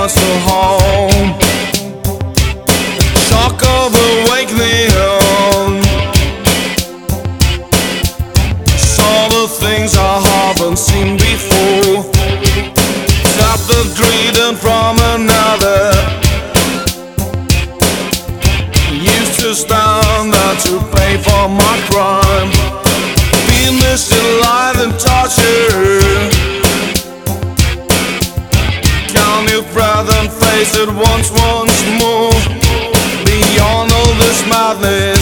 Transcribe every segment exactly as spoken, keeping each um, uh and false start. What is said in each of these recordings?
us a home. Shock of awakening, saw the things I haven't seen before. Stop the greeting from another. Used to stand there to pay for my crime. Being missed alive and tortured. Can you breath and face it once, once more? Beyond all this madness,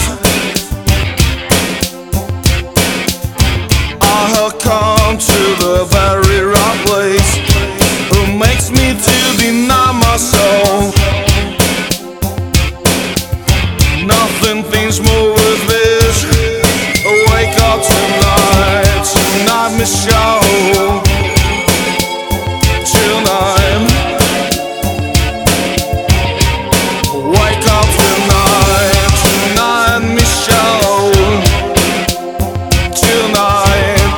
I have come to the very right place. Who makes me to deny my soul? Nothing feels more with this. Wake up tonight, tonight, Michelle. Tonight, wake up tonight, tonight, Michelle. Tonight,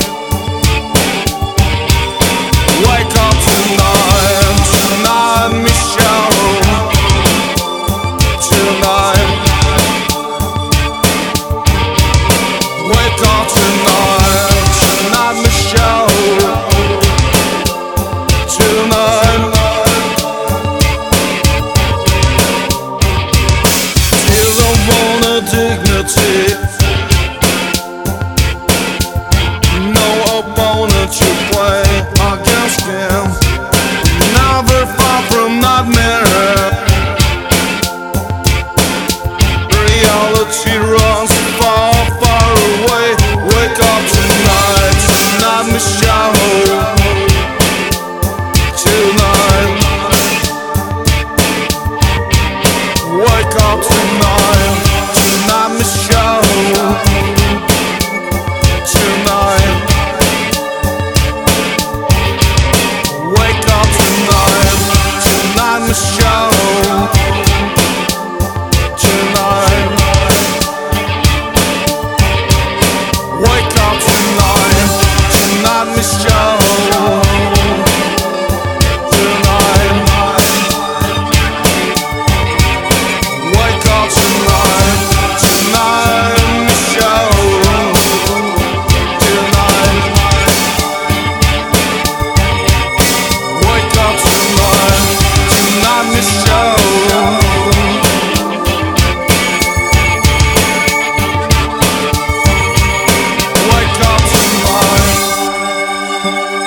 wake up tonight, tonight, Michelle. Tonight, wake up tonight, tonight, Michelle. Tonight, till I want a dignity. No opponent to play against him. Never far from nightmare. Reality runs far, far away. Wake up tonight, tonight, Michelle. Tonight, wake up tonight, tonight, Michelle. Tonight, wake up tonight, tonight, Michelle. Tonight, wake up tonight, tonight, Michelle. Tonight, wake up tonight, tonight, Michelle. Tonight, wake up tonight, tonight, Michelle. Wake up tonight.